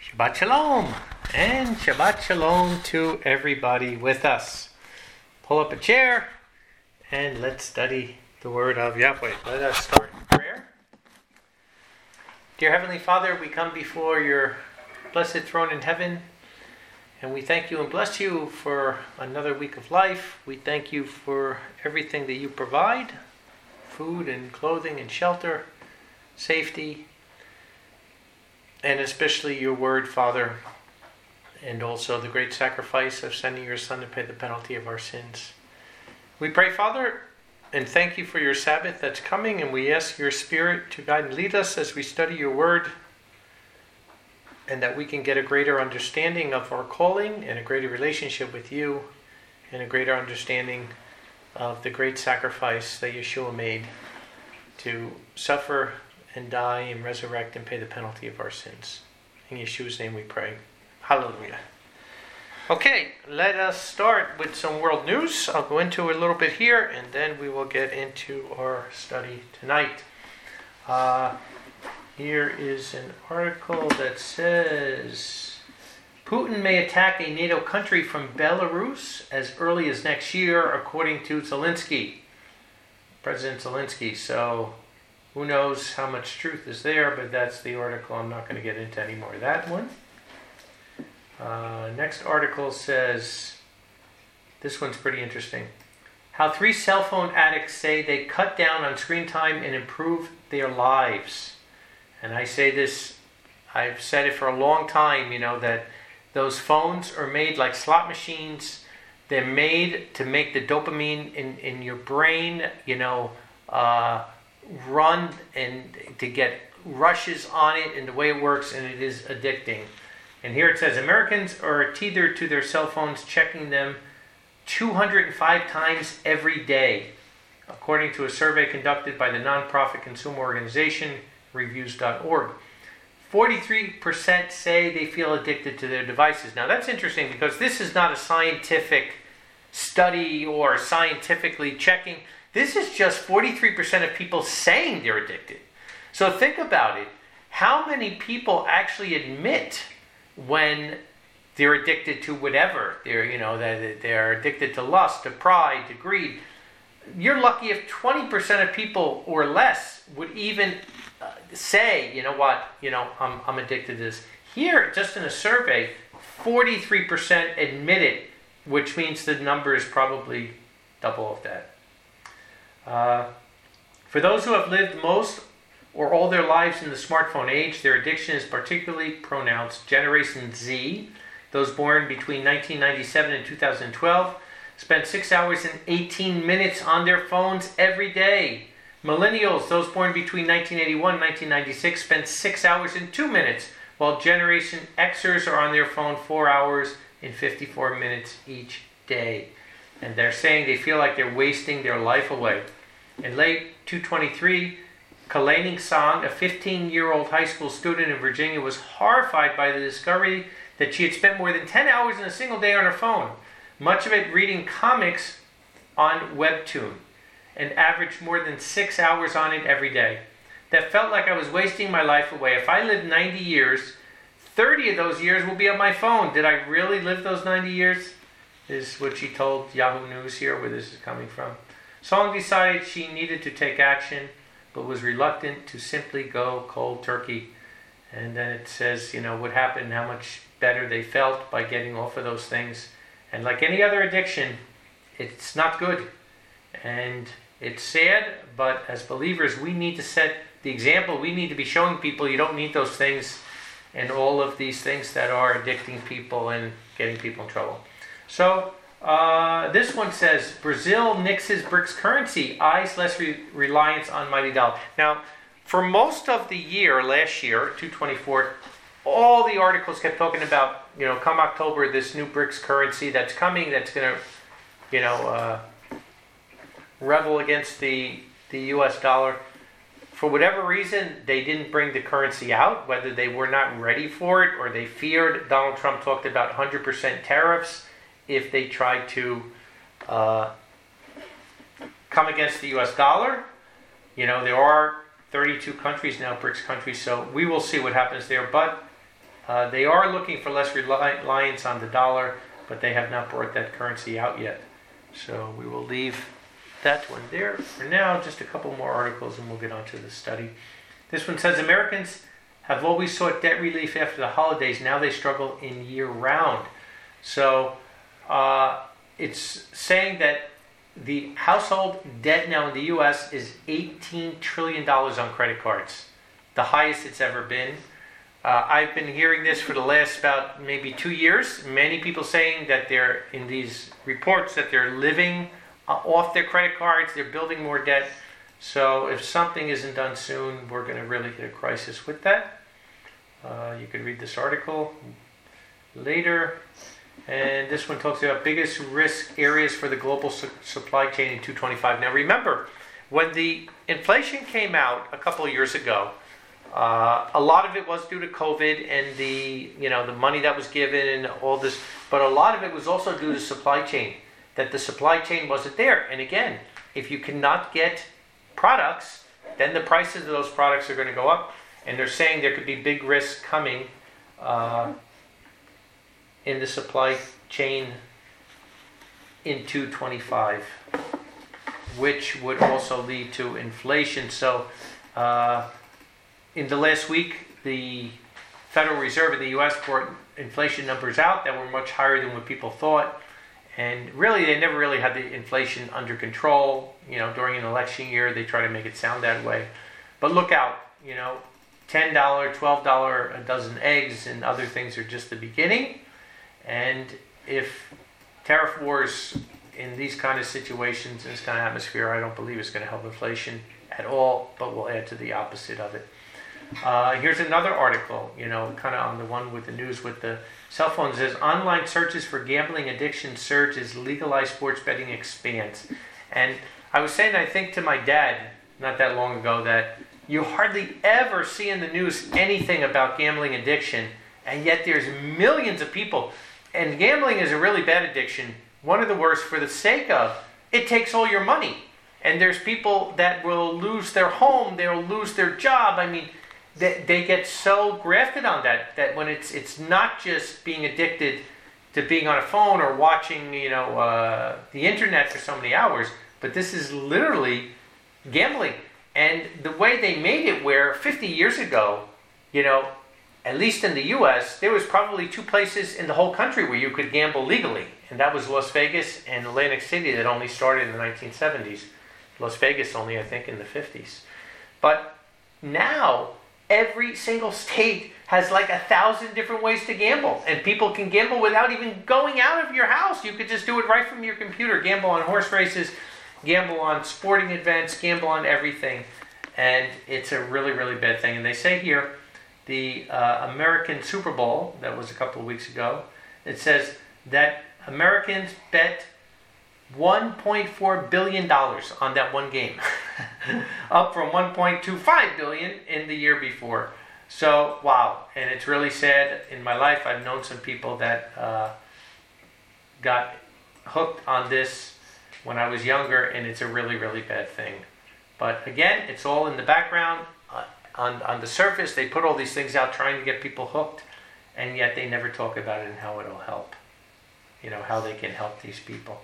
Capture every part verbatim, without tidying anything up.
Shabbat Shalom, and Shabbat Shalom to everybody with us. Pull up a chair, and let's study the word of Yahweh. Let us start in prayer. Dear Heavenly Father, we come before your blessed throne in heaven, and we thank you and bless you for another week of life. We thank you for everything that you provide, food and clothing and shelter, safety, and especially your word, Father, and also the great sacrifice of sending your Son to pay the penalty of our sins. We pray, Father, and thank you for your Sabbath that's coming, and we ask your Spirit to guide and lead us as we study your word, and that we can get a greater understanding of our calling and a greater relationship with you, and a greater understanding of the great sacrifice that Yeshua made to suffer and die and resurrect and pay the penalty of our sins. In Yeshua's name we pray. Hallelujah. Okay, let us start with some world news. I'll go into it a little bit here, and then we will get into our study tonight. Uh, here is an article that says, Putin may attack a NATO country from Belarus as early as next year, according to Zelensky, President Zelensky. So, who knows how much truth is there, but that's the article. I'm not going to get into any more of that one. Uh, next article says, this one's pretty interesting. How three cell phone addicts say they cut down on screen time and improve their lives. And I say this, I've said it for a long time, you know, that those phones are made like slot machines. They're made to make the dopamine in, in your brain, you know, uh, run and to get rushes on it, and the way it works, and it is addicting. And here it says, Americans are tethered to their cell phones, checking them two hundred five times every day, according to a survey conducted by the nonprofit consumer organization reviews dot org. forty-three percent say they feel addicted to their devices. Now that's interesting, because this is not a scientific study or scientifically checking. This is just forty-three percent of people saying they're addicted. So think about it. How many people actually admit when they're addicted to whatever? They're, you know, that they're addicted to lust, to pride, to greed. You're lucky if twenty percent of people or less would even uh, say, you know what, you know, I'm I'm addicted to this. Here, just in a survey, forty-three percent admit it, which means the number is probably double of that. Uh, for those who have lived most or all their lives in the smartphone age, their addiction is particularly pronounced. Generation Z, those born between nineteen ninety-seven and two thousand twelve, spent six hours and eighteen minutes on their phones every day. Millennials, those born between nineteen eighty-one and nineteen ninety-six, spent six hours and two minutes, while Generation Xers are on their phone four hours and fifty-four minutes each day. And they're saying they feel like they're wasting their life away. In late two thousand twenty-three, Kalani Song, a fifteen-year-old high school student in Virginia, was horrified by the discovery that she had spent more than ten hours in a single day on her phone, much of it reading comics on Webtoon, and averaged more than six hours on it every day. That felt like I was wasting my life away. If I lived ninety years, thirty of those years will be on my phone. Did I really live those ninety years? Is what she told Yahoo News here, where this is coming from. Song decided she needed to take action, but was reluctant to simply go cold turkey. And then it says, you know, what happened, how much better they felt by getting off of those things. And like any other addiction, it's not good. And it's sad, but as believers, we need to set the example. We need to be showing people you don't need those things and all of these things that are addicting people and getting people in trouble. So, uh, this one says, Brazil nixes BRICS currency, eyes less re- reliance on mighty dollar. Now, for most of the year, last year, two twenty-four, all the articles kept talking about, you know, come October, this new BRICS currency that's coming, that's going to, you know, uh, rebel against the, the U S dollar. For whatever reason, they didn't bring the currency out, whether they were not ready for it or they feared. Donald Trump talked about one hundred percent tariffs if they tried to uh, come against the U S dollar. You know, there are thirty-two countries now, BRICS countries, so we will see what happens there. But Uh, they are looking for less reliance on the dollar, but they have not brought that currency out yet. So we will leave that one there for now. Just a couple more articles and we'll get on to the study. This one says, Americans have always sought debt relief after the holidays. Now they struggle in year round. So uh, it's saying that the household debt now in the U S is eighteen trillion dollars on credit cards, the highest it's ever been. Uh, I've been hearing this for the last about maybe two years. Many people saying that they're in these reports that they're living uh, off their credit cards, they're building more debt. So if something isn't done soon, we're going to really hit a crisis with that. Uh, you can read this article later. And this one talks about biggest risk areas for the global su- supply chain in two twenty-five. Now remember, when the inflation came out a couple of years ago, Uh, a lot of it was due to COVID and the, you know, the money that was given and all this, but a lot of it was also due to supply chain, that the supply chain wasn't there. And again, if you cannot get products, then the prices of those products are going to go up. And they're saying there could be big risks coming uh, in the supply chain in two twenty-five, which would also lead to inflation. So, uh, in the last week, the Federal Reserve in the U S brought inflation numbers out that were much higher than what people thought. And really, they never really had the inflation under control. You know, during an election year, they try to make it sound that way. But look out, you know, ten dollars, twelve dollars a dozen eggs and other things are just the beginning. And if tariff wars in these kind of situations, in this kind of atmosphere, I don't believe it's going to help inflation at all, but will add to the opposite of it. Uh, here's another article, you know, kind of on the one with the news with the cell phones. It says, online searches for gambling addiction surge as legalized sports betting expands. And I was saying, I think to my dad, not that long ago, that you hardly ever see in the news anything about gambling addiction, and yet there's millions of people. And gambling is a really bad addiction, one of the worst for the sake of, it takes all your money. And there's people that will lose their home, they'll lose their job. I mean, they, they get so grafted on that, that when it's it's not just being addicted to being on a phone or watching, you know, uh, the internet for so many hours, but this is literally gambling. And the way they made it, where fifty years ago, you know, at least in the U S, there was probably two places in the whole country where you could gamble legally. And that was Las Vegas and Atlantic City, that only started in the nineteen seventies. Las Vegas only, I think, in the fifties. But now, every single state has like a thousand different ways to gamble. And people can gamble without even going out of your house. You could just do it right from your computer. Gamble on horse races, gamble on sporting events, gamble on everything. And it's a really, really bad thing. And they say here, the uh, American Super Bowl, that was a couple of weeks ago, it says that Americans bet one point four billion dollars on that one game, up from one point two five billion dollars in the year before. So, wow. And it's really sad. In my life, I've known some people that uh, got hooked on this when I was younger, and it's a really, really bad thing. But again, it's all in the background. Uh, on, on the surface, they put all these things out trying to get people hooked, and yet they never talk about it and how it'll help. You know, how they can help these people.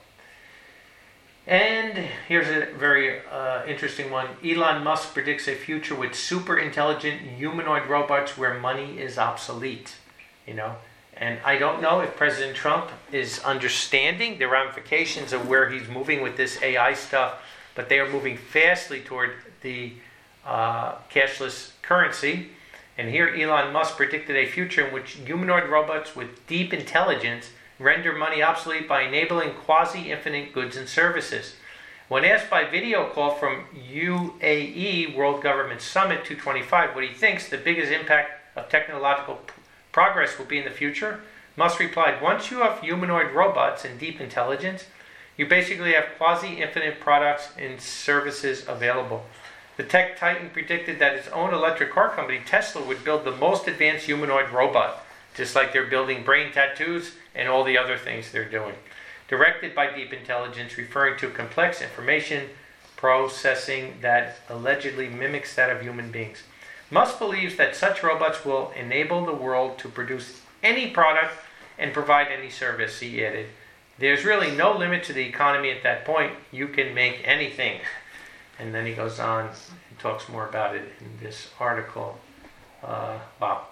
And here's a very uh, interesting one. Elon Musk predicts a future with super intelligent humanoid robots where money is obsolete. You know, and I don't know if President Trump is understanding the ramifications of where he's moving with this A I stuff, but they are moving fastly toward the uh, cashless currency. And here Elon Musk predicted a future in which humanoid robots with deep intelligence render money obsolete by enabling quasi-infinite goods and services. When asked by video call from U A E World Government Summit two twenty-five what he thinks the biggest impact of technological p- progress will be in the future, Musk replied, once you have humanoid robots and deep intelligence, you basically have quasi-infinite products and services available. The tech titan predicted that its own electric car company, Tesla, would build the most advanced humanoid robot, just like they're building brain tattoos and all the other things they're doing. Directed by deep intelligence, referring to complex information processing that allegedly mimics that of human beings. Musk believes that such robots will enable the world to produce any product and provide any service, he added. There's really no limit to the economy at that point. You can make anything. And then he goes on and talks more about it in this article. Uh, wow.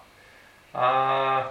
Uh,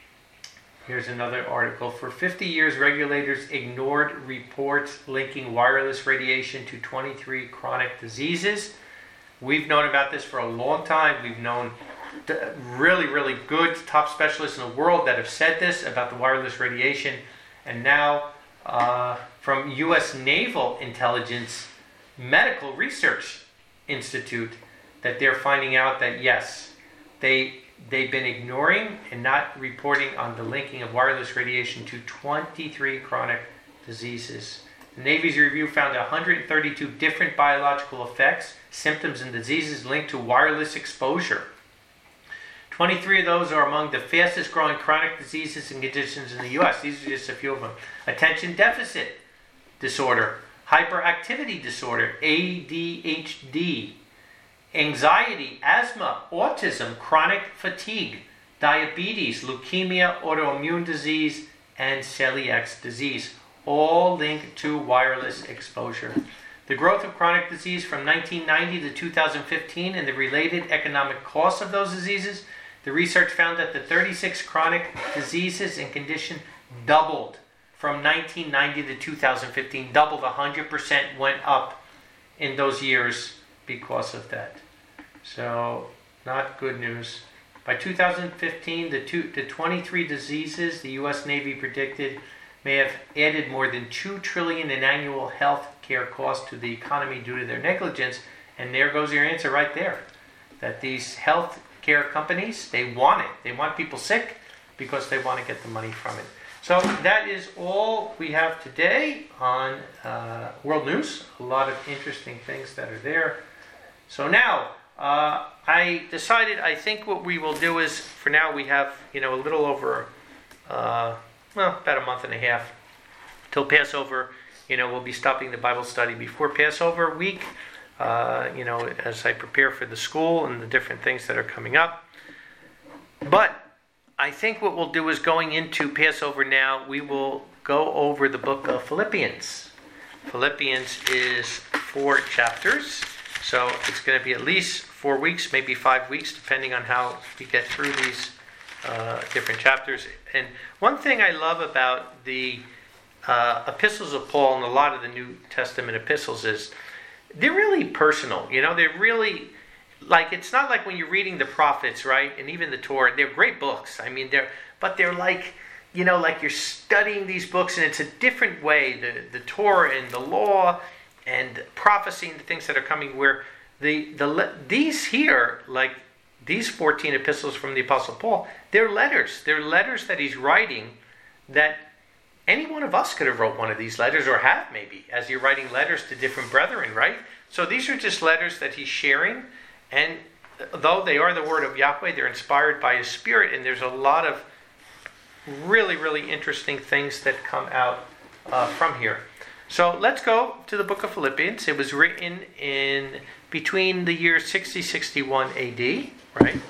here's another article. For fifty years, regulators ignored reports linking wireless radiation to twenty-three chronic diseases. We've known about this for a long time. We've known really, really good top specialists in the world that have said this about the wireless radiation. And now, uh, from U S Naval Intelligence Medical Research Institute, that they're finding out that yes, they they've been ignoring and not reporting on the linking of wireless radiation to twenty-three chronic diseases. The Navy's review found one hundred thirty-two different biological effects, symptoms, and diseases linked to wireless exposure. twenty-three of those are among the fastest growing chronic diseases and conditions in the U S. These are just a few of them. Attention deficit disorder, hyperactivity disorder, A D H D, anxiety, asthma, autism, chronic fatigue, diabetes, leukemia, autoimmune disease, and celiac disease, all linked to wireless exposure. The growth of chronic disease from nineteen ninety to two thousand fifteen and the related economic costs of those diseases, the research found that the thirty-six chronic diseases and conditions doubled from nineteen ninety to two thousand fifteen, doubled, one hundred percent went up in those years because of that. So, not good news. By two thousand fifteen, the, two, the twenty-three diseases the U S Navy predicted may have added more than two trillion dollars in annual health care costs to the economy due to their negligence. And there goes your answer right there. That these health care companies, they want it. They want people sick because they want to get the money from it. So that is all we have today on uh, World News. A lot of interesting things that are there. So now, uh, I decided, I think what we will do is, for now we have, you know, a little over, uh, well, about a month and a half till Passover. You know, we'll be stopping the Bible study before Passover week, uh, you know, as I prepare for the school and the different things that are coming up. But I think what we'll do is, going into Passover now, we will go over the book of Philippians. Philippians is four chapters, so it's going to be at least four weeks, maybe five weeks, depending on how we get through these uh, different chapters. And one thing I love about the uh, epistles of Paul and a lot of the New Testament epistles is they're really personal. You know, they're really... Like, it's not like when you're reading the prophets, right? And even the Torah, they're great books. I mean, they're, but they're like, you know, like you're studying these books, and it's a different way. The the Torah and the law and prophecy and the things that are coming, where the the these here, like these fourteen epistles from the Apostle Paul, they're letters. They're letters that he's writing that any one of us could have wrote one of these letters, or have maybe, as you're writing letters to different brethren, right? So these are just letters that he's sharing. And though they are the word of Yahweh, they're inspired by His Spirit, and there's a lot of really, really interesting things that come out uh, from here. So let's go to the book of Philippians. It was written in between the years sixty sixty-one A D, right?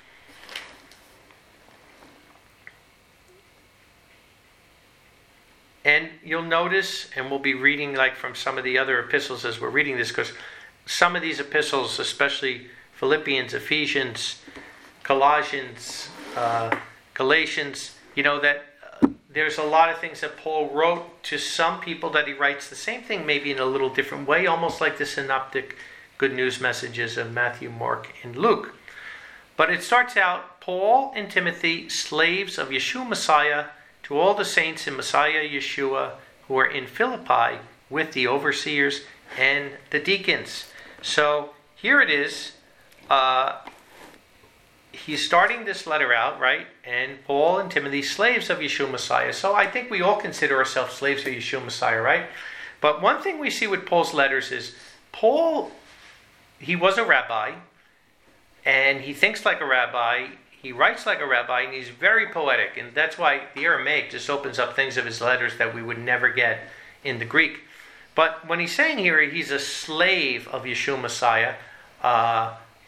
And you'll notice, and we'll be reading like from some of the other epistles as we're reading this, because some of these epistles, especially Philippians, Ephesians, Colossians, uh, Galatians, you know, that uh, there's a lot of things that Paul wrote to some people that he writes the same thing, maybe in a little different way, almost like the synoptic good news messages of Matthew, Mark, and Luke. But it starts out, Paul and Timothy, slaves of Yeshua Messiah, to all the saints in Messiah Yeshua who are in Philippi with the overseers and the deacons. So here it is. Uh, he's starting this letter out, right? And Paul and Timothy, slaves of Yeshua Messiah. So I think we all consider ourselves slaves of Yeshua Messiah, right? But one thing we see with Paul's letters is Paul, he was a rabbi, and he thinks like a rabbi. He writes like a rabbi, and he's very poetic. And that's why the Aramaic just opens up things of his letters that we would never get in the Greek. But when he's saying here he's a slave of Yeshua Messiah, uh,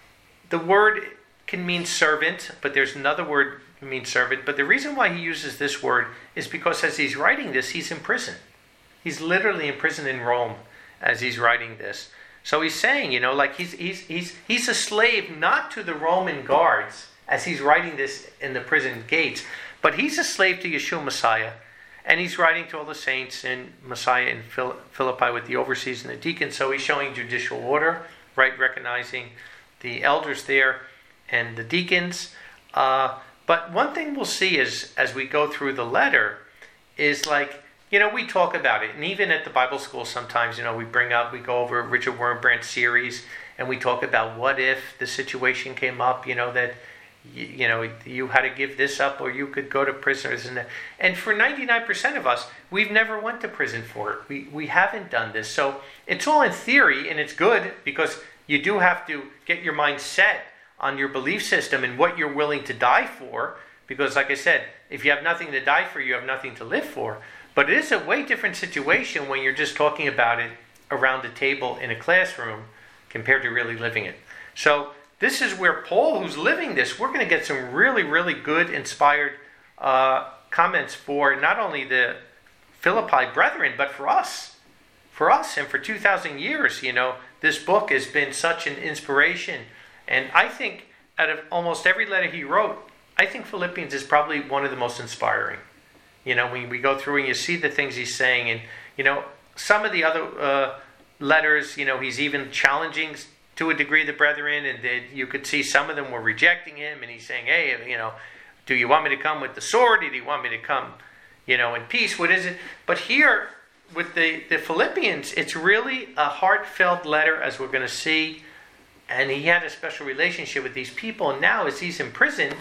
the word can mean servant, but there's another word that means servant. But the reason why he uses this word is because as he's writing this, he's in prison. He's literally in prison in Rome as he's writing this. So he's saying, you know, like he's he's he's he's a slave not to the Roman guards as he's writing this in the prison gates, but he's a slave to Yeshua Messiah. And he's writing to all the saints in Messiah in Philippi with the overseers and the deacons. So he's showing judicial order, right? Recognizing the elders there and the deacons. Uh, but one thing we'll see is as we go through the letter is like, you know, we talk about it. And even at the Bible school sometimes, you know, we bring up, we go over Richard Wurmbrand's series and we talk about what if the situation came up, you know, that You, you know, you had to give this up or you could go to prisoners. And and for ninety-nine percent of us, we've never went to prison for it. We, we haven't done this. So it's all in theory, and it's good because you do have to get your mind set on your belief system and what you're willing to die for. Because like I said, if you have nothing to die for, you have nothing to live for. But it is a way different situation when you're just talking about it around the table in a classroom compared to really living it. So this is where Paul, who's living this, we're going to get some really, really good, inspired uh, comments for not only the Philippi brethren, but for us. For us, and for two thousand years, you know, this book has been such an inspiration. And I think out of almost every letter he wrote, I think Philippians is probably one of the most inspiring. You know, when we go through and you see the things he's saying, and, you know, some of the other uh, letters, you know, he's even challenging to a degree the brethren, and that you could see some of them were rejecting him, and he's saying, hey, you know, do you want me to come with the sword? Do you want me to come, you know, in peace? What is it? But here, with the, the Philippians, it's really a heartfelt letter, as we're going to see, and he had a special relationship with these people, and now as he's in prison,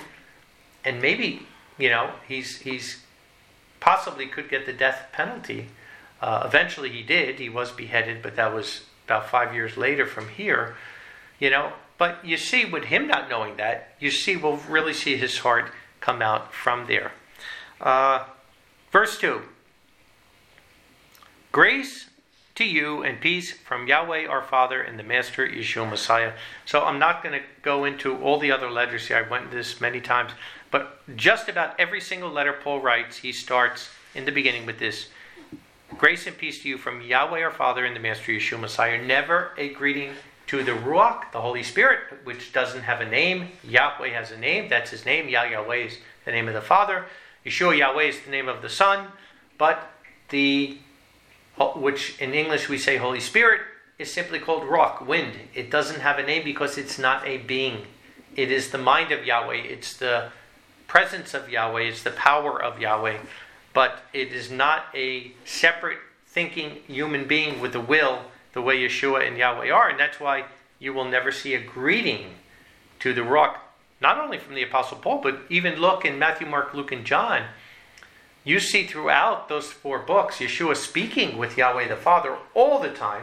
and maybe, you know, he's he's possibly could get the death penalty. Uh, eventually he did. He was beheaded, but that was about five years later from here. You know, but you see, with him not knowing that, you see, we'll really see his heart come out from there. Uh, verse two. Grace to you and peace from Yahweh our Father and the Master Yeshua Messiah. So I'm not going to go into all the other letters here. I went into this many times. But just about every single letter Paul writes, he starts in the beginning with this. Grace and peace to you from Yahweh our Father and the Master Yeshua Messiah. Never a greeting to the Ruach, the Holy Spirit, which doesn't have a name. Yahweh has a name. That's his name. Yah Yahweh is the name of the Father. Yeshua Yahweh is the name of the Son. But the, which in English we say Holy Spirit, is simply called Ruach, wind. It doesn't have a name because it's not a being. It is the mind of Yahweh. It's the presence of Yahweh. It's the power of Yahweh. But it is not a separate thinking human being with a will the way Yeshua and Yahweh are. And that's why you will never see a greeting to the Ruach, not only from the Apostle Paul, but even look in Matthew, Mark, Luke, and John. You see throughout those four books, Yeshua speaking with Yahweh the Father all the time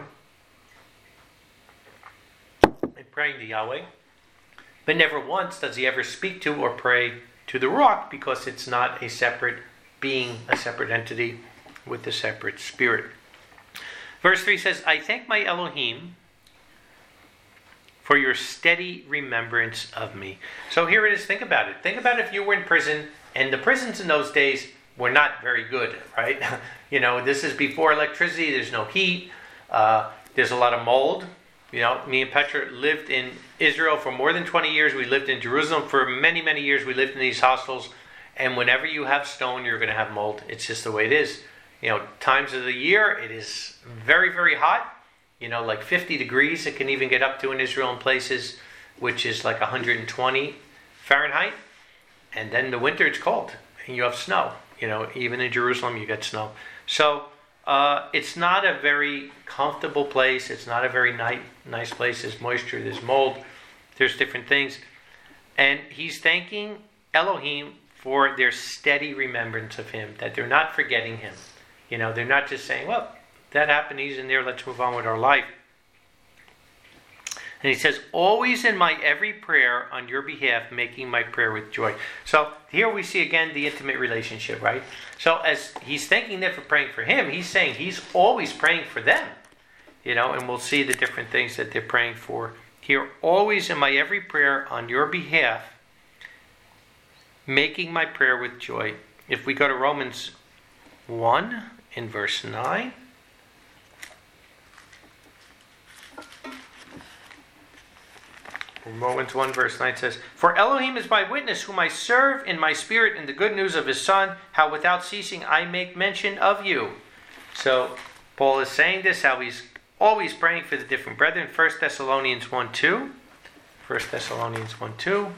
and praying to Yahweh. But never once does he ever speak to or pray to the Ruach, because it's not a separate being, a separate entity with a separate spirit. Verse three says, I thank my Elohim for your steady remembrance of me. So here it is. Think about it. Think about if you were in prison, and the prisons in those days were not very good, right? You know, this is before electricity. There's no heat. Uh, there's a lot of mold. You know, me and Petra lived in Israel for more than twenty years. We lived in Jerusalem for many, many years. We lived in these hostels. And whenever you have stone, you're going to have mold. It's just the way it is. You know, times of the year, it is very, very hot. You know, like fifty degrees. It can even get up to in Israel in places, which is like one hundred twenty Fahrenheit. And then the winter, it's cold. And you have snow. You know, even in Jerusalem, you get snow. So uh, it's not a very comfortable place. It's not a very nice, nice place. There's moisture, there's mold, there's different things. And he's thanking Elohim for their steady remembrance of him, that they're not forgetting him. You know, they're not just saying, well, that happened, he's in there, let's move on with our life. And he says, always in my every prayer on your behalf, making my prayer with joy. So here we see again the intimate relationship, right? So as he's thanking them for praying for him, he's saying he's always praying for them. You know, and we'll see the different things that they're praying for here always in my every prayer on your behalf, making my prayer with joy. If we go to Romans one in verse nine. Romans one verse nine says, "For Elohim is my witness, whom I serve in my spirit in the good news of his Son, how without ceasing I make mention of you." So Paul is saying this, how he's always praying for the different brethren. First Thessalonians one two. First Thessalonians one two.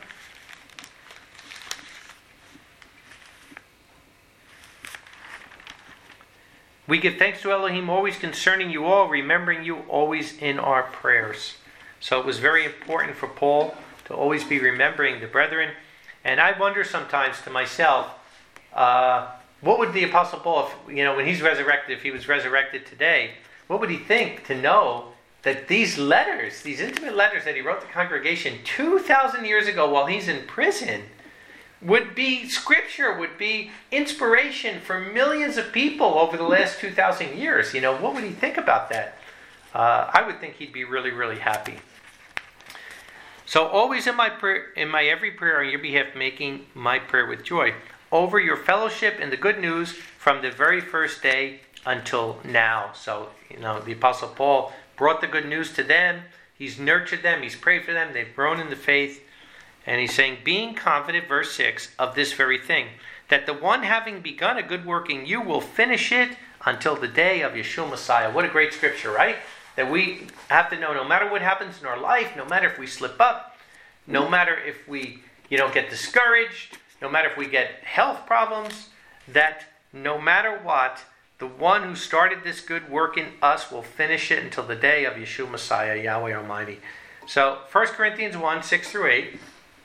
"We give thanks to Elohim always concerning you all, remembering you always in our prayers." So it was very important for Paul to always be remembering the brethren. And I wonder sometimes to myself, uh, what would the Apostle Paul, if, you know, when he's resurrected, if he was resurrected today, what would he think to know that these letters, these intimate letters that he wrote to the congregation two thousand years ago while he's in prison, would be scripture, would be inspiration for millions of people over the last two thousand years? You know, what would he think about that? Uh, I would think he'd be really, really happy. So always in my prayer, in my every prayer on your behalf, making my prayer with joy over your fellowship in the good news from the very first day until now. So, you know, the Apostle Paul brought the good news to them. He's nurtured them. He's prayed for them. They've grown in the faith. And he's saying, being confident, verse six, of this very thing, that the one having begun a good work in you will finish it until the day of Yeshua Messiah. What a great scripture, right? That we have to know, no matter what happens in our life, no matter if we slip up, no matter if we, you know, get discouraged, no matter if we get health problems, that no matter what, the one who started this good work in us will finish it until the day of Yeshua Messiah, Yahweh Almighty. So, First Corinthians one, six through eight.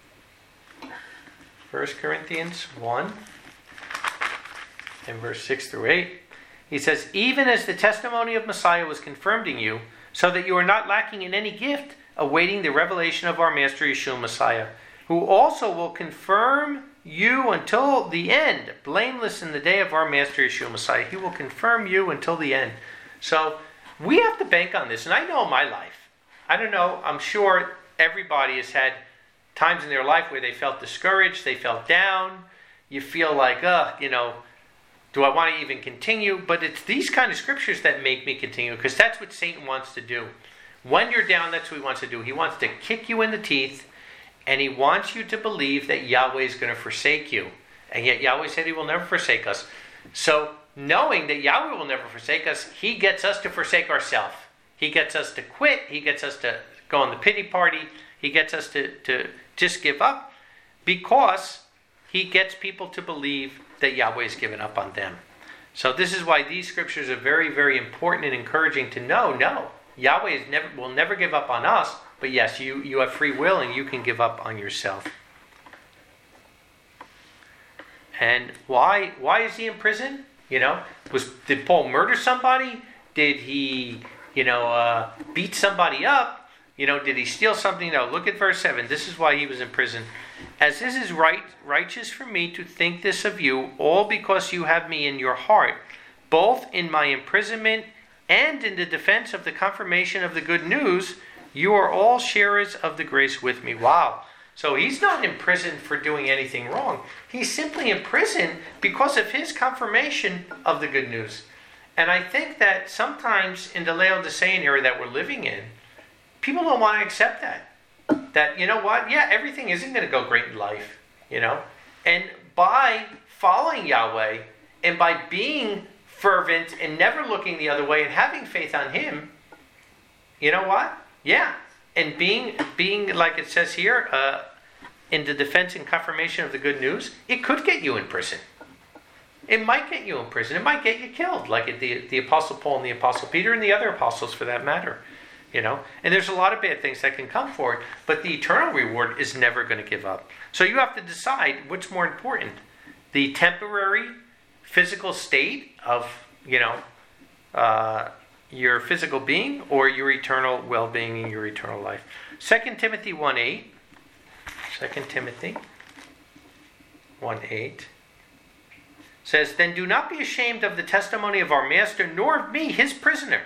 First Corinthians one, and verse six through eight. He says, "Even as the testimony of Messiah was confirmed in you, so that you are not lacking in any gift, awaiting the revelation of our Master Yeshua Messiah, who also will confirm you until the end, blameless in the day of our Master Yeshua Messiah." He will confirm you until the end. So we have to bank on this. And I know in my life, I don't know, I'm sure everybody has had times in their life where they felt discouraged, they felt down. You feel like, uh, you know, do I want to even continue? But it's these kind of scriptures that make me continue, because that's what Satan wants to do. When you're down, that's what he wants to do. He wants to kick you in the teeth, and he wants you to believe that Yahweh is going to forsake you. And yet Yahweh said he will never forsake us. So knowing that Yahweh will never forsake us, he gets us to forsake ourselves. He gets us to quit. He gets us to go on the pity party. He gets us to, to just give up, because he gets people to believe that Yahweh has given up on them. So this is why these scriptures are very, very important and encouraging to know. No, Yahweh is never, will never give up on us, but yes, you, you have free will and you can give up on yourself. And why why is he in prison? You know, was did Paul murder somebody? Did he, you know, uh, beat somebody up? You know, did he steal something? No, look at verse seven. This is why he was in prison. "As this is right, righteous for me to think this of you, all because you have me in your heart, both in my imprisonment and in the defense of the confirmation of the good news, you are all sharers of the grace with me." Wow. So he's not in prison for doing anything wrong. He's simply in prison because of his confirmation of the good news. And I think that sometimes in the Laodicean era that we're living in, people don't want to accept that. That, you know what? Yeah, everything isn't going to go great in life, you know? And by following Yahweh and by being fervent and never looking the other way and having faith on him, you know what? Yeah. And being, being like it says here, uh, in the defense and confirmation of the good news, it could get you in prison. It might get you in prison. It might get you killed, like the, the Apostle Paul and the Apostle Peter and the other apostles for that matter. You know, and there's a lot of bad things that can come for it, but the eternal reward is never going to give up. So you have to decide what's more important: the temporary physical state of, you know, uh, your physical being, or your eternal well-being and your eternal life. Second Timothy one eight. Second Timothy one eight says, "Then do not be ashamed of the testimony of our Master, nor of me, his prisoner,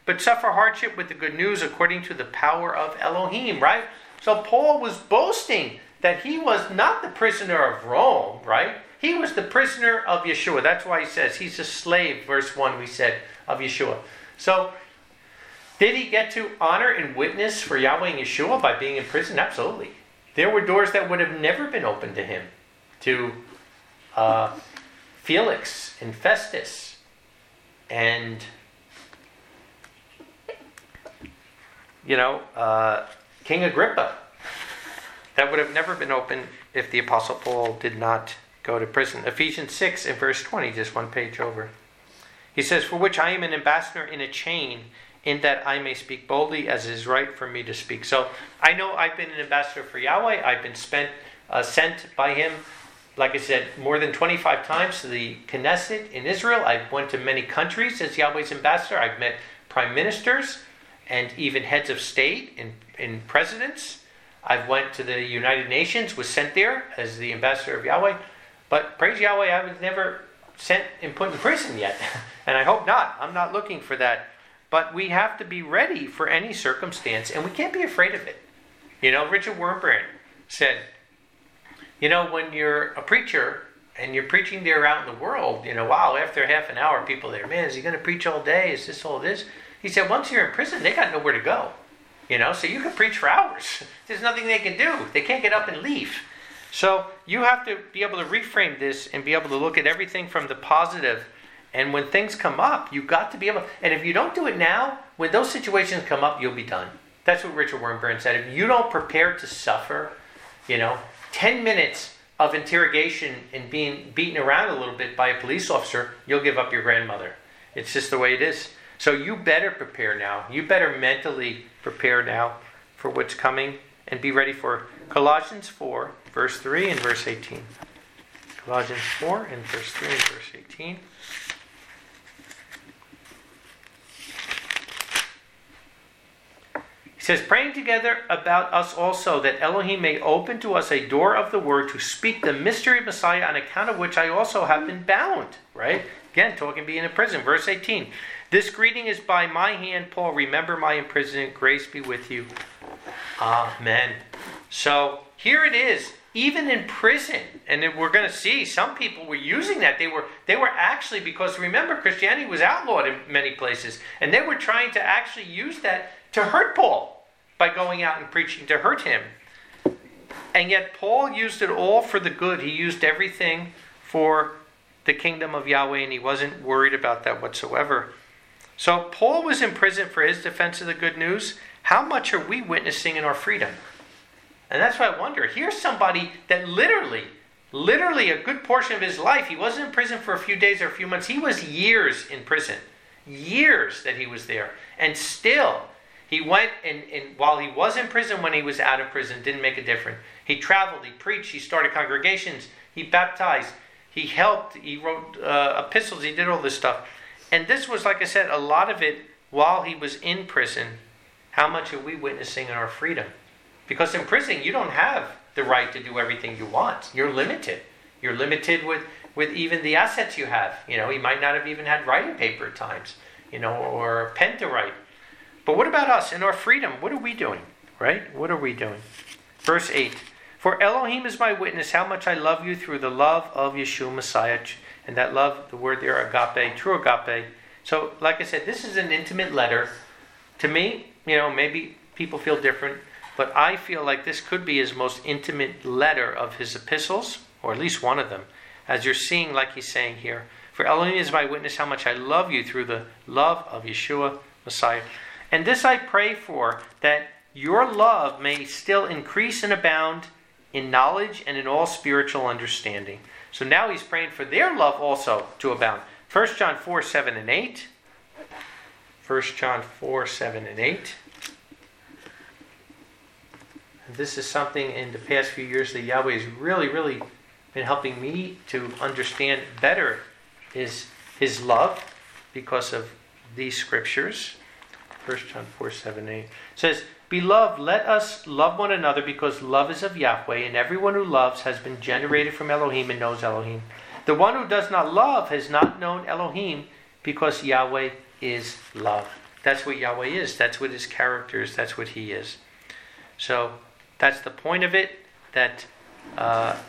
but suffer hardship with the good news according to the power of Elohim, right? So Paul was boasting that he was not the prisoner of Rome, right? He was the prisoner of Yeshua. That's why he says he's a slave, verse one we said, of Yeshua. So, did he get to honor and witness for Yahweh and Yeshua by being in prison? Absolutely. There were doors that would have never been opened to him. To uh, Felix and Festus and, you know, uh, King Agrippa. That would have never been open if the Apostle Paul did not go to prison. Ephesians six and verse twenty, just one page over. He says, for which I am an ambassador in a chain, in that I may speak boldly as it is right for me to speak. So I know I've been an ambassador for Yahweh. I've been spent, uh, sent by him, like I said, more than twenty-five times to the Knesset in Israel. I've went to many countries as Yahweh's ambassador. I've met prime ministers and even heads of state and, and presidents. I've went to the United Nations, was sent there as the ambassador of Yahweh. But praise Yahweh, I was never sent and put in prison yet. And I hope not. I'm not looking for that. But we have to be ready for any circumstance, and we can't be afraid of it. You know, Richard Wurmbrand said, you know, when you're a preacher and you're preaching there out in the world, you know, wow, after half an hour, people there, man, is he going to preach all day? Is this all this? He said, once you're in prison, they got nowhere to go. You know, so you can preach for hours. There's nothing they can do. They can't get up and leave. So you have to be able to reframe this and be able to look at everything from the positive. And when things come up, you've got to be able, and if you don't do it now, when those situations come up, you'll be done. That's what Richard Wurmbrand said. If you don't prepare to suffer, you know, ten minutes of interrogation and being beaten around a little bit by a police officer, you'll give up your grandmother. It's just the way it is. So you better prepare now. You better mentally prepare now for what's coming and be ready for Colossians four, verse three and verse eighteen. Colossians four and verse three and verse eighteen. He says, praying together about us also, that Elohim may open to us a door of the word to speak the mystery of Messiah, on account of which I also have been bound. Right? Again, talking being in prison. Verse eighteen. This greeting is by my hand, Paul. Remember my imprisonment. Grace be with you. Amen. So here it is. Even in prison, and we're going to see some people were using that. They were they were actually, because remember, Christianity was outlawed in many places, and they were trying to actually use that to hurt Paul by going out and preaching to hurt him. And yet Paul used it all for the good. He used everything for the kingdom of Yahweh, and he wasn't worried about that whatsoever. So Paul was in prison for his defense of the good news. How much are we witnessing in our freedom? And that's why I wonder. Here's somebody that literally, literally a good portion of his life, he wasn't in prison for a few days or a few months. He was years in prison. Years that he was there. And still, he went, and, and while he was in prison, when he was out of prison, didn't make a difference. He traveled, he preached, he started congregations, he baptized, he helped, he wrote uh, epistles, he did all this stuff. And this was, like I said, a lot of it while he was in prison. How much are we witnessing in our freedom? Because in prison, you don't have the right to do everything you want. You're limited. You're limited with, with even the assets you have. You know, you might not have even had writing paper at times, you know, or a pen to write. But what about us in our freedom? What are we doing, right? What are we doing? Verse eight. For Elohim is my witness, how much I love you through the love of Yeshua Messiah. And that love, the word there, agape, true agape. So, like I said, this is an intimate letter. To me, you know, maybe people feel different, but I feel like this could be his most intimate letter of his epistles, or at least one of them, as you're seeing, like he's saying here. For Elohim is my witness, how much I love you through the love of Yeshua Messiah. And this I pray for, that your love may still increase and abound in knowledge and in all spiritual understanding. So now he's praying for their love also to abound. First John four, seven and eight. First John four, seven and eight. And this is something in the past few years that Yahweh has really, really been helping me to understand better, is his love because of these scriptures. First John four, seven, eight. It says, Beloved, let us love one another, because love is of Yahweh, and everyone who loves has been generated from Elohim and knows Elohim. The one who does not love has not known Elohim, because Yahweh is love. That's what Yahweh is. That's what his character is. That's what he is. So that's the point of it, that uh,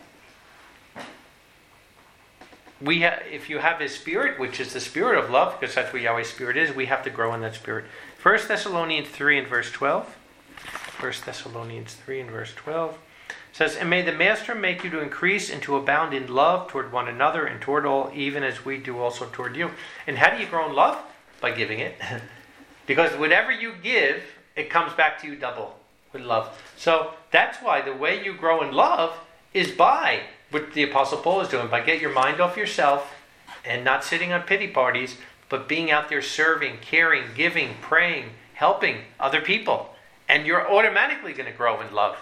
we ha- if you have his spirit, which is the spirit of love, because that's what Yahweh's spirit is, we have to grow in that spirit. First Thessalonians three and verse twelve. First Thessalonians three and verse twelve says, "And may the Master make you to increase and to abound in love toward one another and toward all, even as we do also toward you." And how do you grow in love? By giving it. Because whatever you give, it comes back to you double with love. So that's why the way you grow in love is by what the Apostle Paul is doing, by get your mind off yourself and not sitting on pity parties, but being out there serving, caring, giving, praying, helping other people. And you're automatically going to grow in love.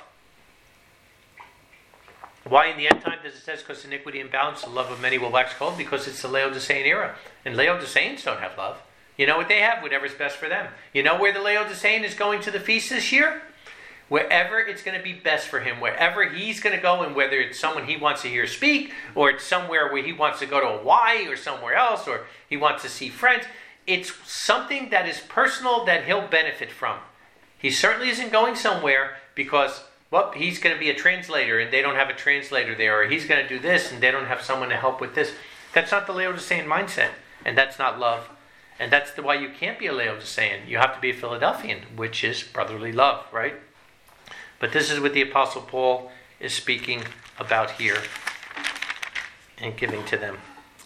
Why in the end time does it say, because iniquity and balance, the love of many will wax cold? Because it's the Laodicean era. And Laodiceans don't have love. You know what they have? Whatever's best for them. You know where the Laodicean is going to the feast this year? Wherever it's going to be best for him. Wherever he's going to go, and whether it's someone he wants to hear speak, or it's somewhere where he wants to go to Hawaii or somewhere else, or he wants to see friends. It's something that is personal that he'll benefit from. He certainly isn't going somewhere because, well, he's going to be a translator and they don't have a translator there, or he's going to do this and they don't have someone to help with this. That's not the Laodicean mindset, and that's not love. And that's the why you can't be a Laodicean. You have to be a Philadelphian, which is brotherly love, right? But this is what the Apostle Paul is speaking about here and giving to them.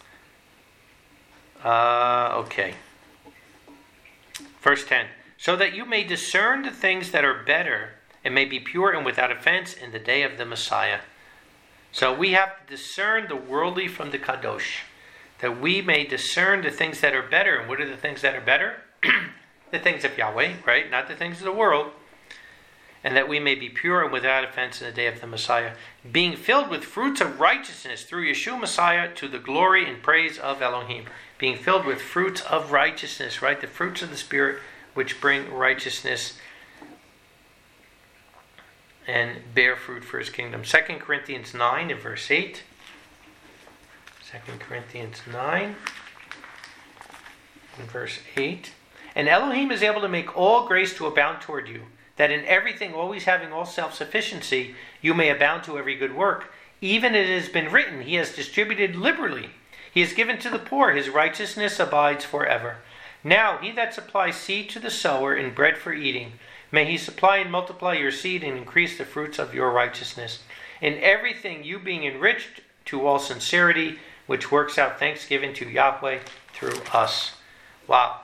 Uh, okay. Verse ten. "So that you may discern the things that are better, and may be pure and without offense in the day of the Messiah." So we have to discern the worldly from the kadosh, that we may discern the things that are better. And what are the things that are better? The things of Yahweh, right? Not the things of the world. "And that we may be pure and without offense in the day of the Messiah, being filled with fruits of righteousness through Yeshua Messiah, to the glory and praise of Elohim." Being filled with fruits of righteousness, right? The fruits of the Spirit, which bring righteousness and bear fruit for his kingdom. Second Corinthians nine and verse eight. Second Corinthians nine and verse eight. "And Elohim is able to make all grace to abound toward you, that in everything, always having all self-sufficiency, you may abound to every good work. Even it has been written, he has distributed liberally. He has given to the poor, his righteousness abides forever. Now he that supplies seed to the sower and bread for eating, may he supply and multiply your seed and increase the fruits of your righteousness. In everything you being enriched to all sincerity, which works out thanksgiving to Yahweh through us." Wow.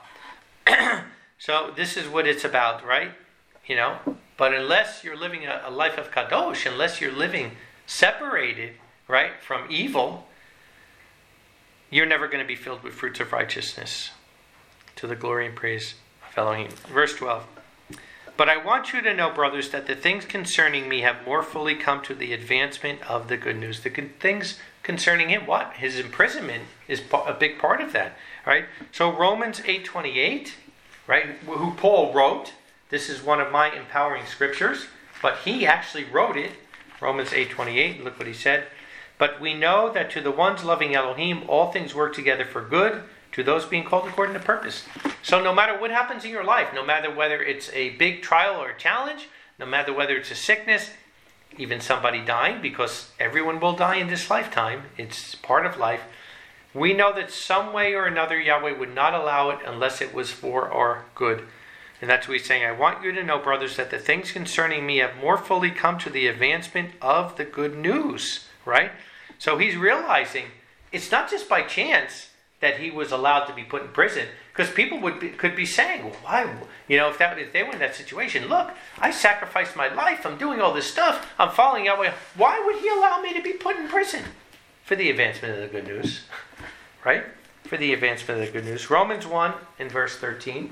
So this is what it's about, right? You know, but unless you're living a, a life of kadosh, unless you're living separated, right, from evil, you're never going to be filled with fruits of righteousness, to the glory and praise of Elohim. Verse twelve. "But I want you to know, brothers, that the things concerning me have more fully come to the advancement of the good news." The good things concerning him, what? His imprisonment is a big part of that, right? So Romans eight twenty-eight, right, who Paul wrote. This is one of my empowering scriptures, but he actually wrote it. Romans eight twenty-eight, look what he said. "But we know that to the ones loving Elohim, all things work together for good, to those being called according to purpose." So no matter what happens in your life, no matter whether it's a big trial or a challenge, no matter whether it's a sickness, even somebody dying, because everyone will die in this lifetime, it's part of life, we know that some way or another Yahweh would not allow it unless it was for our good. And that's what he's saying. "I want you to know, brothers, that the things concerning me have more fully come to the advancement of the good news." Right? So he's realizing it's not just by chance that he was allowed to be put in prison, because people would be, could be saying, "Well, why? You know, if that if they were in that situation, look, I sacrificed my life. I'm doing all this stuff. I'm following Yahweh. Why would he allow me to be put in prison?" For the advancement of the good news, right? For the advancement of the good news. Romans one and verse thirteen.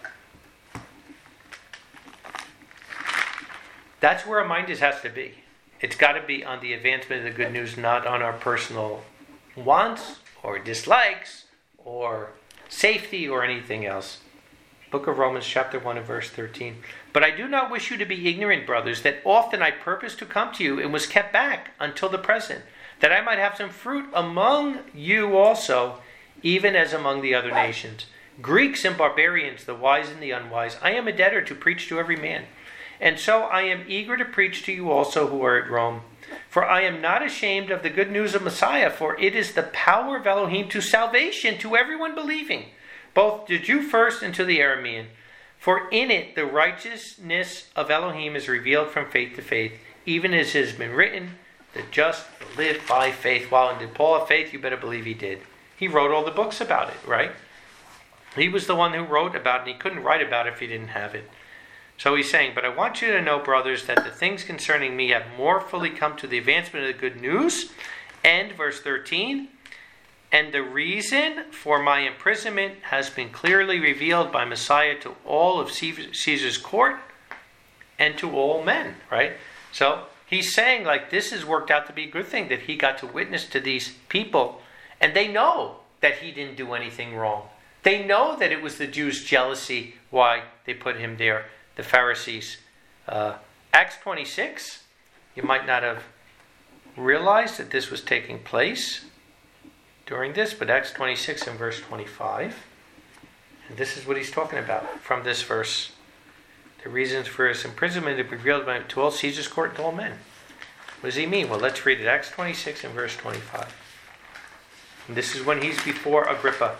That's where our mind is, has to be. It's got to be on the advancement of the good news, not on our personal wants or dislikes or safety or anything else. Book of Romans chapter one and verse thirteen. "But I do not wish you to be ignorant, brothers, that often I purposed to come to you and was kept back until the present, that I might have some fruit among you also, even as among the other nations. Greeks and barbarians, the wise and the unwise, I am a debtor to preach to every man. And so I am eager to preach to you also who are at Rome. For I am not ashamed of the good news of Messiah, for it is the power of Elohim to salvation to everyone believing, both the Jew first and to the Aramean. For in it the righteousness of Elohim is revealed from faith to faith, even as it has been written, the just will live by faith. Well, and did Paul have faith? You better believe he did. He wrote all the books about it, right? He was the one who wrote about it, and he couldn't write about it if he didn't have it. So he's saying, but I want you to know, brothers, that the things concerning me have more fully come to the advancement of the good news. And verse thirteen, and the reason for my imprisonment has been clearly revealed by Messiah to all of Caesar's court and to all men, right? So he's saying, like, this has worked out to be a good thing, that he got to witness to these people, and they know that he didn't do anything wrong. They know that it was the Jews' jealousy why they put him there. The Pharisees. Uh, Acts twenty-six, you might not have realized that this was taking place during this, but Acts twenty-six and verse twenty-five. And this is what he's talking about from this verse. The reasons for his imprisonment are revealed to all Caesar's court and to all men. What does he mean? Well, let's read it. Acts twenty-six and verse twenty-five. And this is when he's before Agrippa.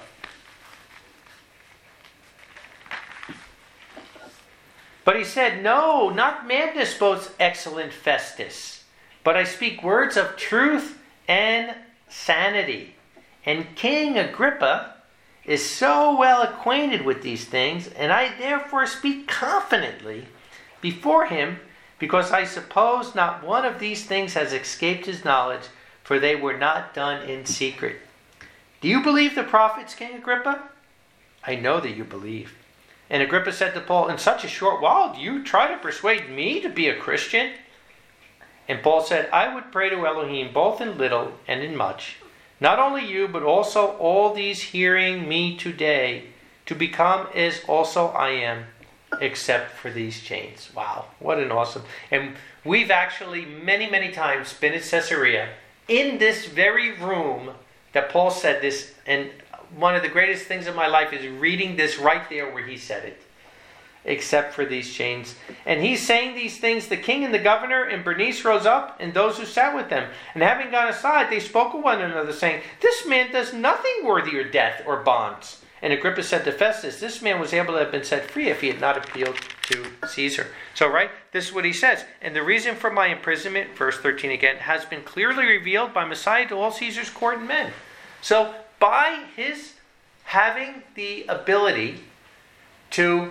But he said, no, not madness, most excellent Festus, but I speak words of truth and sanity. And King Agrippa is so well acquainted with these things, and I therefore speak confidently before him, because I suppose not one of these things has escaped his knowledge, for they were not done in secret. Do you believe the prophets, King Agrippa? I know that you believe. And Agrippa said to Paul, in such a short while, do you try to persuade me to be a Christian? And Paul said, I would pray to Elohim both in little and in much, not only you, but also all these hearing me today, to become as also I am, except for these chains. Wow, what an awesome. And we've actually many, many times been at Caesarea, in this very room that Paul said this, and one of the greatest things in my life is reading this right there where he said it. Except for these chains. And he's saying these things. The king and the governor and Bernice rose up, and those who sat with them. And having gone aside, they spoke of one another, saying, this man does nothing worthy of death or bonds. And Agrippa said to Festus, this man was able to have been set free if he had not appealed to Caesar. So, right, this is what he says. And the reason for my imprisonment, verse thirteen again, has been clearly revealed by Messiah to all Caesar's court and men. So, by his having the ability to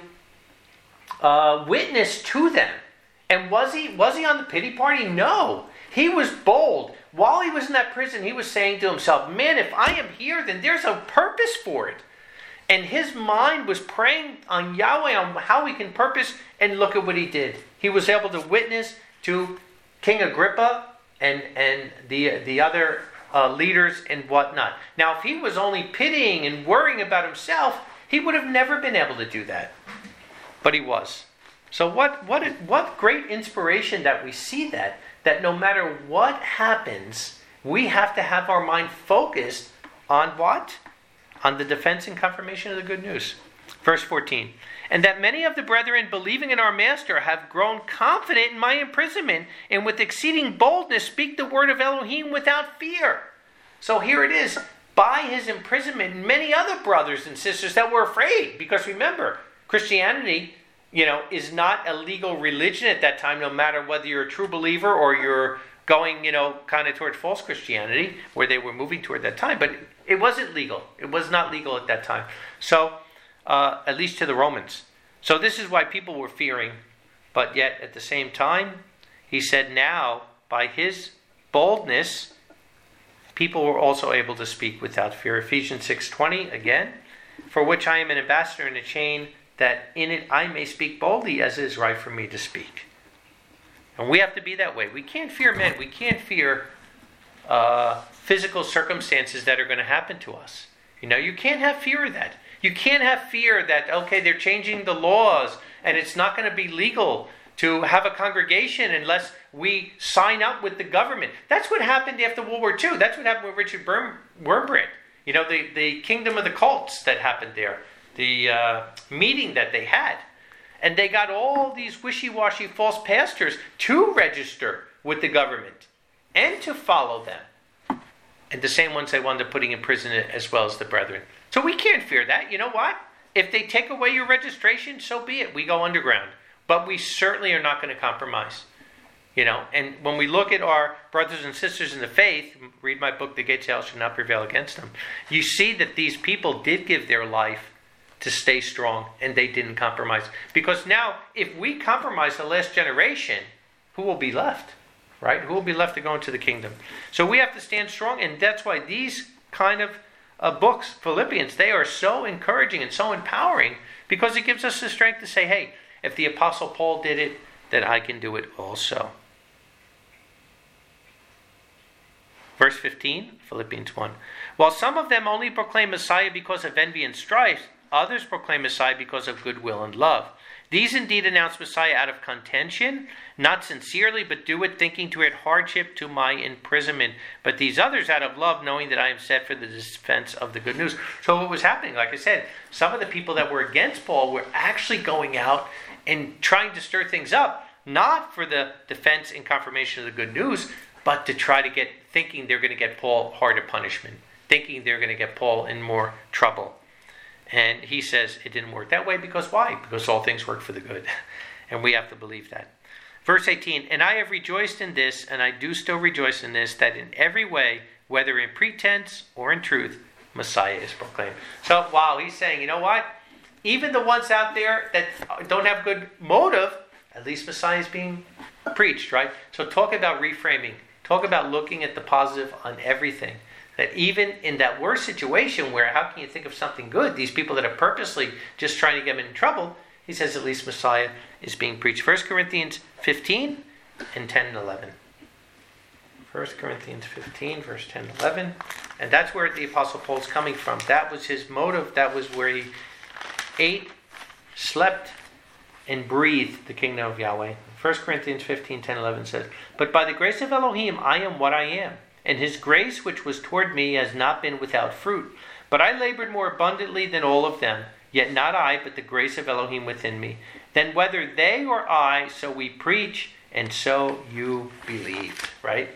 uh, witness to them. And was he was he on the pity party? No. He was bold. While he was in that prison, he was saying to himself, man, if I am here, then there's a purpose for it. And his mind was praying on Yahweh, on how he can purpose, and look at what he did. He was able to witness to King Agrippa and, and the, the other Uh, leaders and whatnot. Now, if he was only pitying and worrying about himself, he would have never been able to do that. But he was. So what what what great inspiration that we see that, that no matter what happens, we have to have our mind focused on what? On the defense and confirmation of the good news. Verse fourteen. And that many of the brethren, believing in our Master, have grown confident in my imprisonment, and with exceeding boldness speak the word of Elohim without fear. So here it is. By his imprisonment, many other brothers and sisters that were afraid. Because remember, Christianity, you know, is not a legal religion at that time, no matter whether you're a true believer or you're going, you know, kind of toward false Christianity, where they were moving toward that time. But it wasn't legal. It was not legal at that time. So, Uh, at least to the Romans. So this is why people were fearing. But yet, at the same time, he said now, by his boldness, people were also able to speak without fear. Ephesians six twenty, again, for which I am an ambassador in a chain, that in it I may speak boldly as it is right for me to speak. And we have to be that way. We can't fear men. We can't fear uh, physical circumstances that are going to happen to us. You know, you can't have fear of that. You can't have fear that, okay, they're changing the laws and it's not going to be legal to have a congregation unless we sign up with the government. That's what happened after World War Two. That's what happened with Richard Wurmbrand. You know, the, the kingdom of the cults that happened there. the uh, meeting that they had. And they got all these wishy-washy false pastors to register with the government and to follow them. And the same ones they wound up putting in prison as well as the brethren. So we can't fear that. You know what? If they take away your registration, so be it. We go underground. But we certainly are not going to compromise. You know, and when we look at our brothers and sisters in the faith, read my book, The Gates of Hell Shall Not Prevail Against Them, you see that these people did give their life to stay strong, and they didn't compromise. Because now, if we compromise the last generation, who will be left? Right? Who will be left to go into the kingdom? So we have to stand strong, and that's why these kind of uh, books, Philippians, they are so encouraging and so empowering, because it gives us the strength to say, hey, if the Apostle Paul did it, then I can do it also. Verse fifteen, Philippians one. While some of them only proclaim Messiah because of envy and strife, others proclaim Messiah because of goodwill and love. These indeed announce Messiah out of contention, not sincerely, but do it thinking to add hardship to my imprisonment. But these others out of love, knowing that I am set for the defense of the good news. So what was happening, like I said, some of the people that were against Paul were actually going out and trying to stir things up, not for the defense and confirmation of the good news, but to try to get, thinking they're going to get Paul harder punishment, thinking they're going to get Paul in more trouble. And he says it didn't work that way, because why? Because all things work for the good. And we have to believe that. Verse eighteen, and I have rejoiced in this, and I do still rejoice in this, that in every way, whether in pretense or in truth, Messiah is proclaimed. So, wow, he's saying, you know what? Even the ones out there that don't have good motive, at least Messiah is being preached, right? So talk about reframing. Talk about looking at the positive on everything. That even in that worst situation where how can you think of something good? These people that are purposely just trying to get them in trouble, he says at least Messiah is being preached. First Corinthians fifteen and ten and eleven. First Corinthians fifteen, verse ten and eleven. And that's where the Apostle Paul's coming from. That was his motive. That was where he ate, slept, and breathed the kingdom of Yahweh. First Corinthians fifteen, ten, eleven says, but by the grace of Elohim I am what I am, and his grace which was toward me has not been without fruit. But I labored more abundantly than all of them, yet not I, but the grace of Elohim within me. Then whether they or I, so we preach, and so you believed. Right?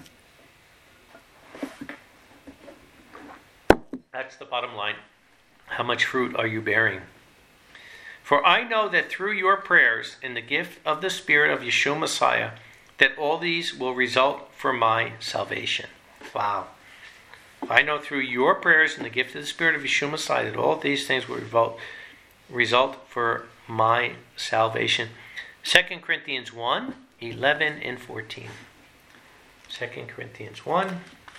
That's the bottom line. How much fruit are you bearing? For I know that through your prayers and the gift of the Spirit of Yeshua Messiah, that all these will result for my salvation. Wow. I know through your prayers and the gift of the Spirit of Yeshua Messiah, that all these things will result, result for my salvation. Second Corinthians one, eleven and fourteen. Second Corinthians one,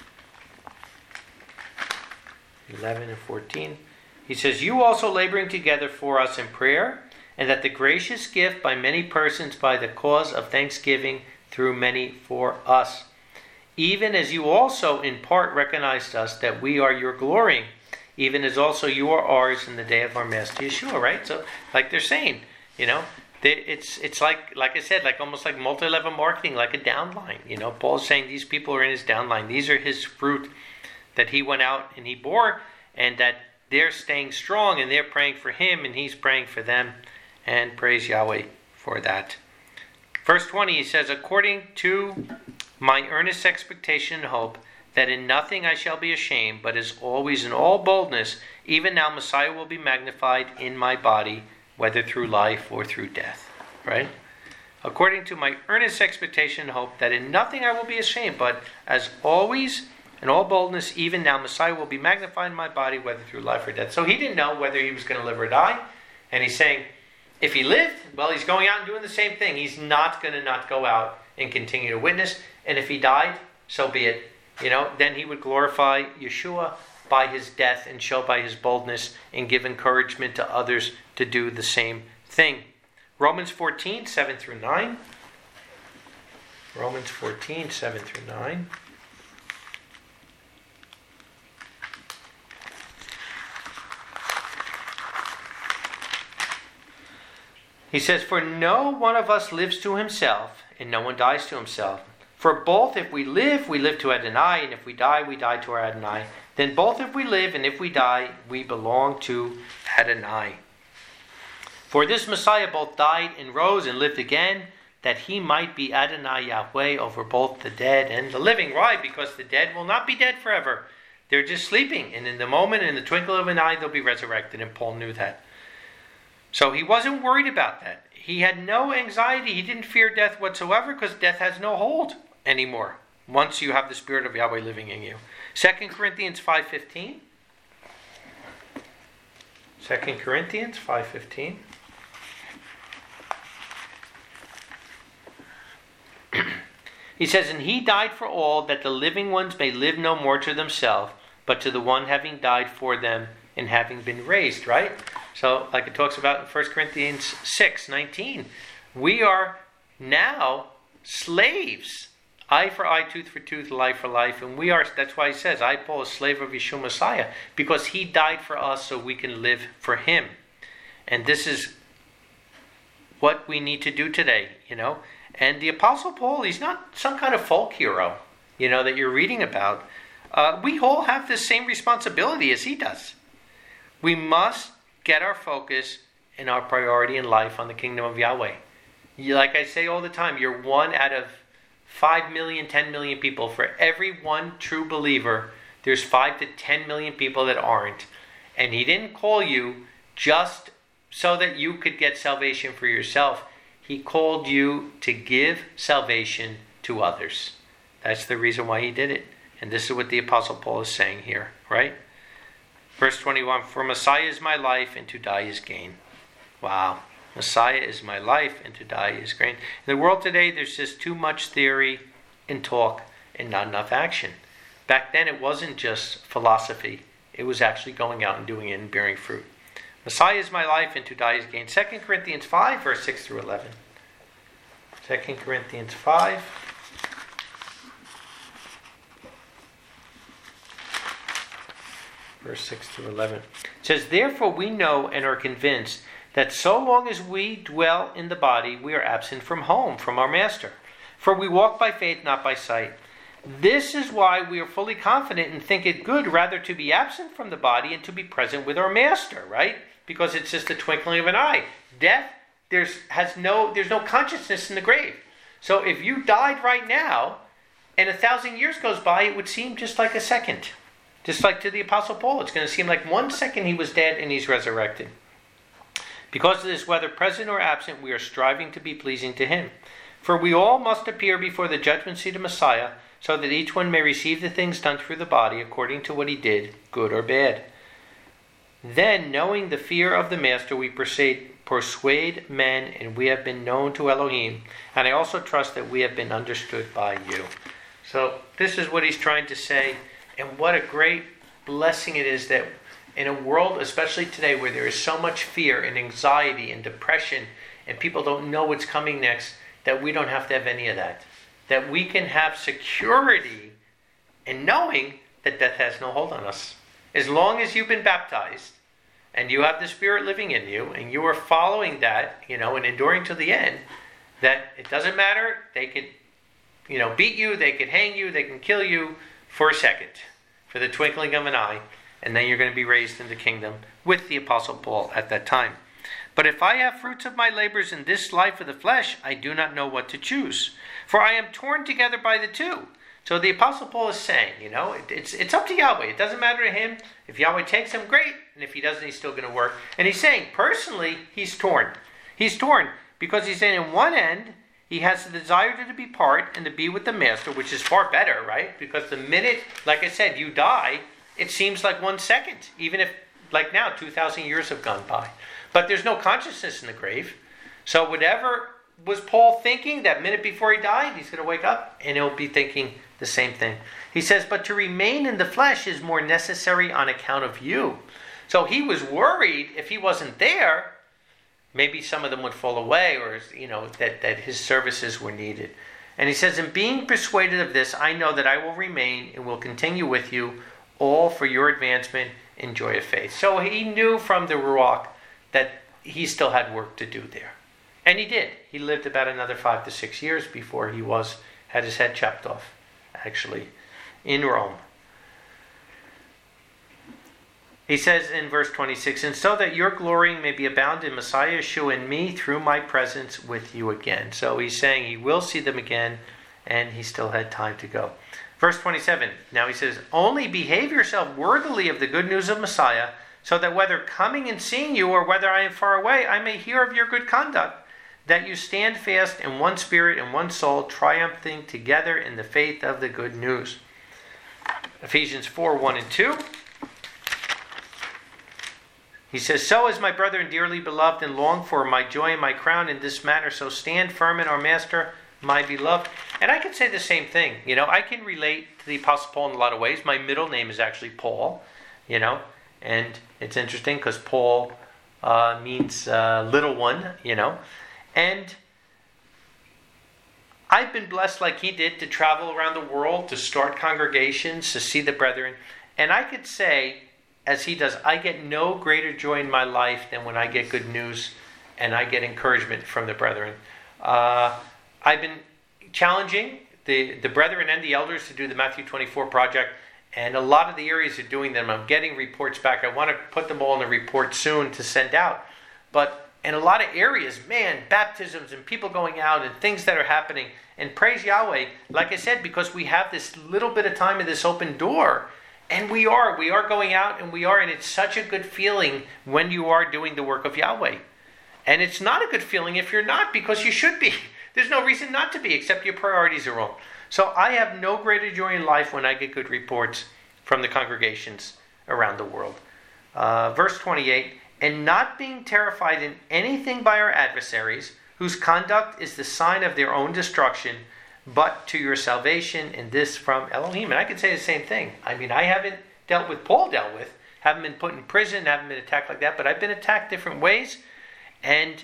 eleven and fourteen. He says, you also laboring together for us in prayer, and that the gracious gift by many persons by the cause of thanksgiving through many for us. Even as you also in part recognized us, that we are your glorying, even as also you are ours in the day of our Master Yeshua, right? So, like they're saying, you know, they, it's it's like, like I said, like almost like multi-level marketing, like a downline. You know, Paul's saying these people are in his downline. These are his fruit that he went out and he bore, and that they're staying strong, and they're praying for him, and he's praying for them, and praise Yahweh for that. Verse twenty, he says, according to my earnest expectation and hope, that in nothing I shall be ashamed, but as always in all boldness, even now Messiah will be magnified in my body, whether through life or through death. Right? According to my earnest expectation and hope, that in nothing I will be ashamed, but as always in all boldness, even now Messiah will be magnified in my body, whether through life or death. So he didn't know whether he was going to live or die. And he's saying, if he lived, well, he's going out and doing the same thing. He's not going to not go out and continue to witness. And if he died, so be it. You know, then he would glorify Yeshua by his death and show by his boldness and give encouragement to others to do the same thing. Romans fourteen, seven through nine. Romans fourteen, seven through nine. He says, for no one of us lives to himself, and no one dies to himself. For both, if we live, we live to Adonai, and if we die, we die to our Adonai. Then both if we live and if we die, we belong to Adonai. For this Messiah both died and rose and lived again, that he might be Adonai Yahweh over both the dead and the living. Why? Because the dead will not be dead forever. They're just sleeping. And in the moment, in the twinkle of an eye, they'll be resurrected. And Paul knew that. So he wasn't worried about that. He had no anxiety. He didn't fear death whatsoever because death has no hold anymore once you have the Spirit of Yahweh living in you. Second Corinthians five fifteen. Second Corinthians five fifteen. He says, and he died for all, that the living ones may live no more to themselves, but to the one having died for them and having been raised, right? So, like it talks about in First Corinthians six nineteen, we are now slaves. Eye for eye, tooth for tooth, life for life. And we are, that's why he says, I, Paul, a slave of Yeshua Messiah, because he died for us so we can live for him. And this is what we need to do today, you know. And the Apostle Paul, he's not some kind of folk hero, you know, that you're reading about. Uh, we all have the same responsibility as he does. We must get our focus and our priority in life on the kingdom of Yahweh. You, like I say all the time, you're one out of five million, ten million people. For every one true believer, there's five to ten million people that aren't. And he didn't call you just so that you could get salvation for yourself. He called you to give salvation to others. That's the reason why he did it. And this is what the Apostle Paul is saying here, right? Verse twenty-one, for Messiah is my life, and to die is gain. Wow. Messiah is my life, and to die is gain. In the world today, there's just too much theory and talk and not enough action. Back then, it wasn't just philosophy. It was actually going out and doing it and bearing fruit. Messiah is my life, and to die is gain. Second Corinthians five, verse six through eleven. Second Corinthians five. Verse six through eleven. It says, therefore we know and are convinced that so long as we dwell in the body, we are absent from home, from our Master. For we walk by faith, not by sight. This is why we are fully confident and think it good rather to be absent from the body and to be present with our Master, right? Because it's just a twinkling of an eye. Death, there's has no there's no consciousness in the grave. So if you died right now and a thousand years goes by, it would seem just like a second. Just like to the Apostle Paul, it's going to seem like one second he was dead and he's resurrected. Because of this, whether present or absent, we are striving to be pleasing to him. For we all must appear before the judgment seat of Messiah, so that each one may receive the things done through the body according to what he did, good or bad. Then, knowing the fear of the Master, we persuade, persuade men, and we have been known to Elohim. And I also trust that we have been understood by you. So, this is what he's trying to say. And what a great blessing it is that in a world, especially today, where there is so much fear and anxiety and depression, and people don't know what's coming next, that we don't have to have any of that. That we can have security in knowing that death has no hold on us. As long as you've been baptized, and you have the Spirit living in you, and you are following that, you know, and enduring to the end, that it doesn't matter. They could, you know, beat you, they could hang you, they can kill you for a second, for the twinkling of an eye, and then you're going to be raised in the kingdom with the Apostle Paul at that time. But if I have fruits of my labors in this life of the flesh, I do not know what to choose. For I am torn together by the two. So the Apostle Paul is saying, you know, it, it's it's up to Yahweh. It doesn't matter to him. If Yahweh takes him, great. And if he doesn't, he's still going to work. And he's saying, personally, he's torn. He's torn because he's saying, in one end, he has the desire to depart and to be with the Master, which is far better, right? Because the minute, like I said, you die, it seems like one second. Even if, like now, two thousand years have gone by. But there's no consciousness in the grave. So whatever was Paul thinking that minute before he died, he's going to wake up and he'll be thinking the same thing. He says, but to remain in the flesh is more necessary on account of you. So he was worried if he wasn't there, maybe some of them would fall away, or, you know, that, that his services were needed. And he says, in being persuaded of this, I know that I will remain and will continue with you, all for your advancement in joy of faith. So he knew from the Ruach that he still had work to do there. And he did. He lived about another five to six years before he was had his head chopped off, actually, in Rome. He says in verse twenty-six, and so that your glorying may be abound in Messiah Yeshua in me through my presence with you again. So he's saying he will see them again, and he still had time to go. Verse twenty-seven, now he says, only behave yourself worthily of the good news of Messiah, so that whether coming and seeing you or whether I am far away, I may hear of your good conduct, that you stand fast in one spirit and one soul, triumphing together in the faith of the good news. Ephesians four, one and two. He says, so is my brethren dearly beloved and long for my joy and my crown in this manner, so stand firm in our master, my beloved. And I can say the same thing. You know, I can relate to the Apostle Paul in a lot of ways. My middle name is actually Paul, you know, and it's interesting because Paul uh, means uh, little one, you know. And I've been blessed like he did to travel around the world, to start congregations, to see the brethren. And I could say, as he does, I get no greater joy in my life than when I get good news and I get encouragement from the brethren. Uh, I've been challenging the, the brethren and the elders to do the Matthew twenty-four project, and a lot of the areas are doing them. I'm getting reports back. I want to put them all in a report soon to send out. But in a lot of areas, man, baptisms and people going out and things that are happening. And praise Yahweh, like I said, because we have this little bit of time in this open door. And we are. We are going out and we are. And it's such a good feeling when you are doing the work of Yahweh. And it's not a good feeling if you're not, because you should be. There's no reason not to be, except your priorities are wrong. So I have no greater joy in life when I get good reports from the congregations around the world. Uh, verse twenty-eight, and not being terrified in anything by our adversaries, whose conduct is the sign of their own destruction, but to your salvation, and this from Elohim. And I could say the same thing. I mean, I haven't dealt with Paul dealt with, haven't been put in prison, haven't been attacked like that, but I've been attacked different ways. And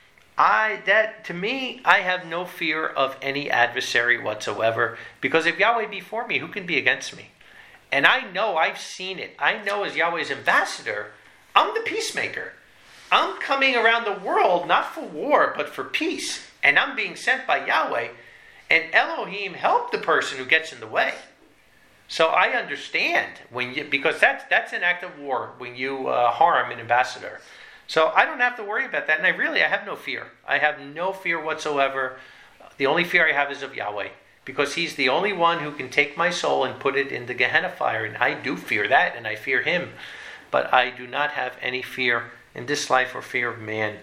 I, that to me, I have no fear of any adversary whatsoever, because if Yahweh be for me, who can be against me? And I know, I've seen it. I know as Yahweh's ambassador, I'm the peacemaker. I'm coming around the world, not for war, but for peace. And I'm being sent by Yahweh. And Elohim helped the person who gets in the way. So I understand, when you, because that's, that's an act of war when you uh, harm an ambassador. So I don't have to worry about that. And I really, I have no fear. I have no fear whatsoever. The only fear I have is of Yahweh. Because he's the only one who can take my soul and put it in the Gehenna fire. And I do fear that, and I fear him. But I do not have any fear in this life or fear of man.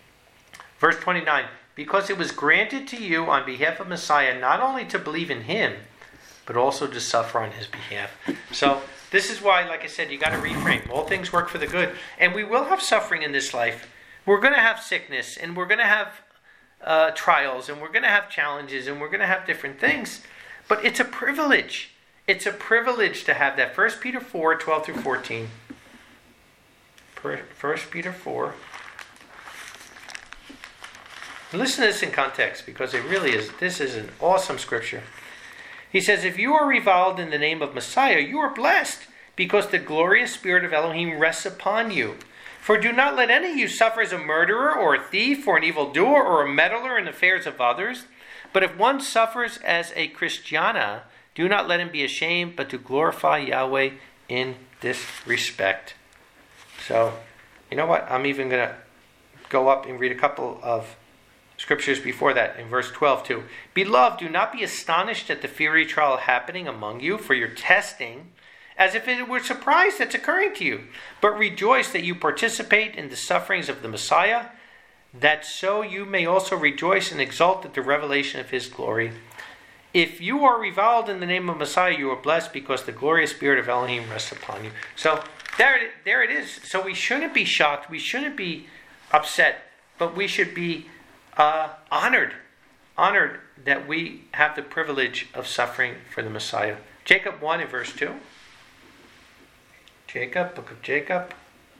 Verse twenty-nine, because it was granted to you on behalf of Messiah not only to believe in him, but also to suffer on his behalf. So this is why, like I said, you got to reframe. All things work for the good. And we will have suffering in this life. We're going to have sickness, and we're going to have uh, trials, and we're going to have challenges, and we're going to have different things. But it's a privilege. It's a privilege to have that. First Peter four, twelve through fourteen. First Peter four. Listen to this in context, because it really is, this is an awesome scripture. He says, if you are reviled in the name of Messiah, you are blessed, because the glorious spirit of Elohim rests upon you. For do not let any of you suffer as a murderer, or a thief, or an evildoer, or a meddler in affairs of others. But if one suffers as a Christiana, do not let him be ashamed, but to glorify Yahweh in this respect. So, you know what? I'm even going to go up and read a couple of scriptures before that, in verse twelve too. Beloved, do not be astonished at the fiery trial happening among you for your testing, as if it were surprise that's occurring to you. But rejoice that you participate in the sufferings of the Messiah, that so you may also rejoice and exult at the revelation of his glory. If you are reviled in the name of Messiah, you are blessed, because the glorious spirit of Elohim rests upon you. So there it, there it is. So we shouldn't be shocked. We shouldn't be upset. But we should be uh, honored. Honored that we have the privilege of suffering for the Messiah. Jacob one and verse two. Jacob, book of Jacob.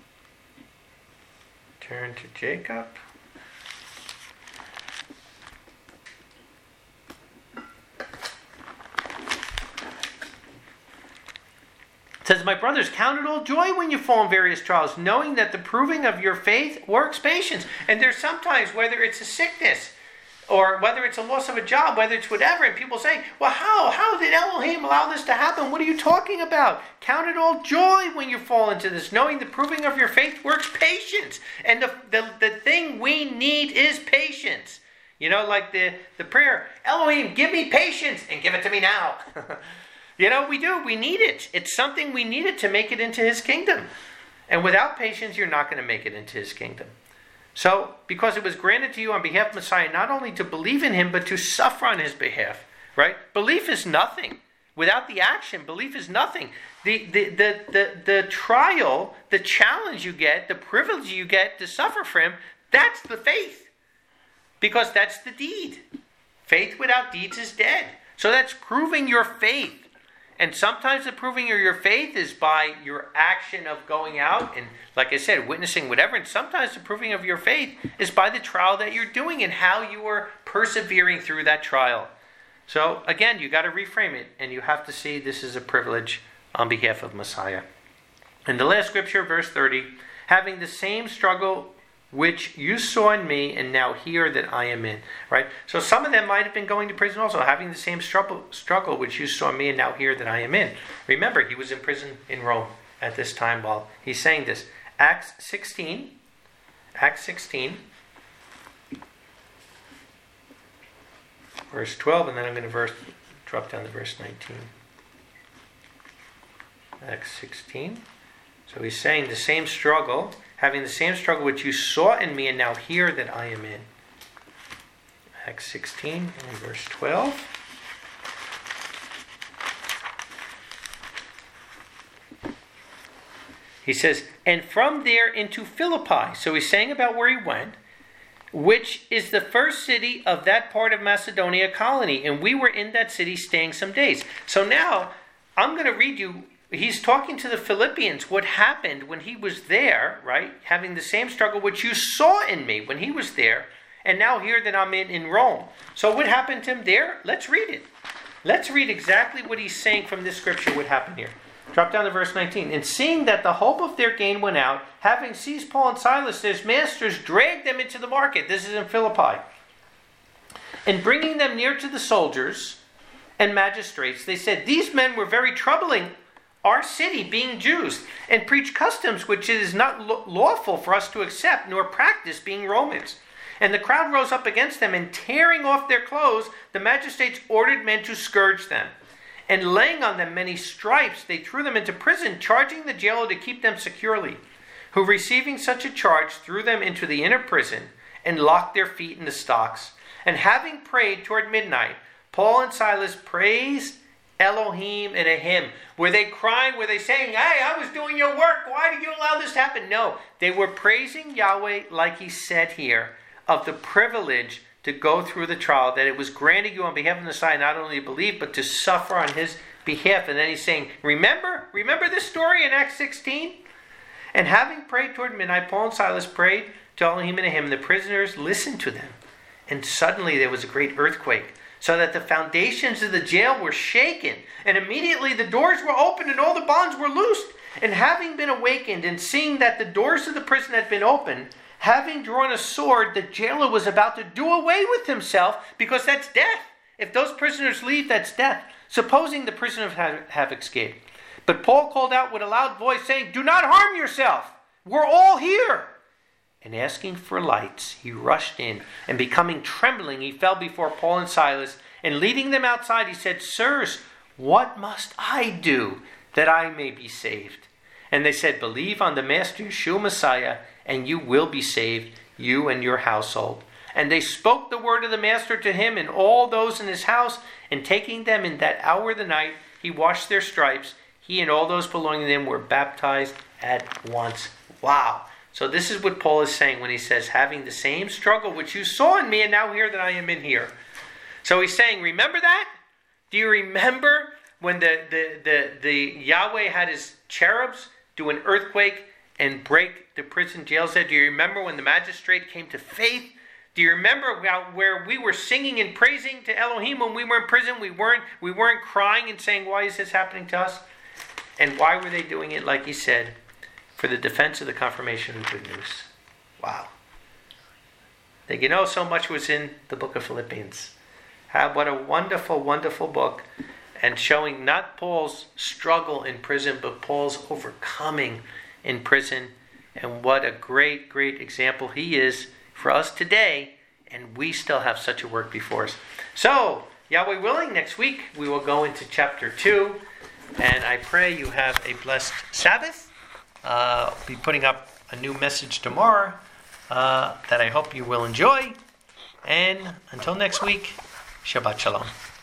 Turn to Jacob. It says, my brothers, count it all joy when you fall in various trials, knowing that the proving of your faith works patience. And there's sometimes, whether it's a sickness, or whether it's a loss of a job, whether it's whatever, and people say, well, how? How did Elohim allow this to happen? What are you talking about? Count it all joy when you fall into this, knowing the proving of your faith works patience. And the, the, the thing we need is patience. You know, like the, the prayer, Elohim, give me patience and give it to me now. You know, we do. We need it. It's something we needed to make it into his kingdom. And without patience, you're not going to make it into his kingdom. So, because it was granted to you on behalf of Messiah, not only to believe in him, but to suffer on his behalf, right? Belief is nothing. Without the action, belief is nothing. The, the, the, the, the trial, the challenge you get, the privilege you get to suffer for him, that's the faith. Because that's the deed. Faith without deeds is dead. So that's proving your faith. And sometimes the proving of your faith is by your action of going out and, like I said, witnessing whatever. And sometimes the proving of your faith is by the trial that you're doing and how you are persevering through that trial. So, again, you got to reframe it. And you have to see this is a privilege on behalf of Messiah. And the last scripture, verse thirty, having the same struggle which you saw in me and now hear that I am in. Right? So some of them might have been going to prison also, having the same struggle, struggle which you saw in me and now hear that I am in. Remember, he was in prison in Rome at this time while he's saying this. Acts sixteen. Acts sixteen. Verse twelve, and then I'm going to verse, drop down to verse nineteen. Acts sixteen. So he's saying the same struggle, having the same struggle which you saw in me and now hear that I am in. Acts sixteen and verse twelve. He says, and from there into Philippi. So he's saying about where he went, which is the first city of that part of Macedonia colony. And we were in that city staying some days. So now I'm going to read you. He's talking to the Philippians what happened when he was there, right? Having the same struggle which you saw in me when he was there, and now here that I'm in, in Rome. So what happened to him there? Let's read it. Let's read exactly what he's saying from this scripture, what happened here. Drop down to verse nineteen. And seeing that the hope of their gain went out, having seized Paul and Silas, their masters dragged them into the market. This is in Philippi. And bringing them near to the soldiers and magistrates, they said, these men were very troubling our city, being Jews, and preach customs which it is not lawful for us to accept, nor practice, being Romans. And the crowd rose up against them, and tearing off their clothes, the magistrates ordered men to scourge them. And laying on them many stripes, they threw them into prison, charging the jailer to keep them securely, who, receiving such a charge, threw them into the inner prison, and locked their feet in the stocks. And having prayed toward midnight, Paul and Silas praised Elohim in a hymn. Were they crying? Were they saying, hey, I was doing your work. Why did you allow this to happen? No. They were praising Yahweh, like he said here, of the privilege to go through the trial, that it was granted you on behalf of the Messiah not only to believe, but to suffer on his behalf. And then he's saying, remember? Remember this story in Acts sixteen? And having prayed toward midnight, Paul and Silas prayed to Elohim in a hymn. The prisoners listened to them. And suddenly there was a great earthquake, so that the foundations of the jail were shaken. And immediately the doors were opened and all the bonds were loosed. And having been awakened and seeing that the doors of the prison had been opened, having drawn a sword, the jailer was about to do away with himself, because that's death. If those prisoners leave, that's death. Supposing the prisoners have, have escaped. But Paul called out with a loud voice, saying, do not harm yourself. We're all here. And asking for lights, he rushed in, and becoming trembling, he fell before Paul and Silas, and leading them outside, he said, sirs, what must I do that I may be saved? And they said, believe on the Master Yeshua Messiah, and you will be saved, you and your household. And they spoke the word of the Master to him and all those in his house, and taking them in that hour of the night, he washed their stripes. He and all those belonging to him were baptized at once. Wow. So this is what Paul is saying when he says, having the same struggle which you saw in me and now hear that I am in here. So he's saying, remember that? Do you remember when the, the, the, the Yahweh had his cherubs do an earthquake and break the prison jail cell? Do you remember when the magistrate came to faith? Do you remember where we were singing and praising to Elohim when we were in prison? We weren't, we weren't crying and saying, why is this happening to us? And why were they doing it, like he said? For the defense of the confirmation of good news. Wow. that you know so much was in the book of Philippians. How, what a wonderful, wonderful book, and showing not Paul's struggle in prison, but Paul's overcoming in prison, and what a great, great example he is for us today, and we still have such a work before us. So, Yahweh willing, next week we will go into chapter two, and I pray you have a blessed Sabbath. Uh, I'll be putting up a new message tomorrow uh, that I hope you will enjoy. And until next week, Shabbat Shalom.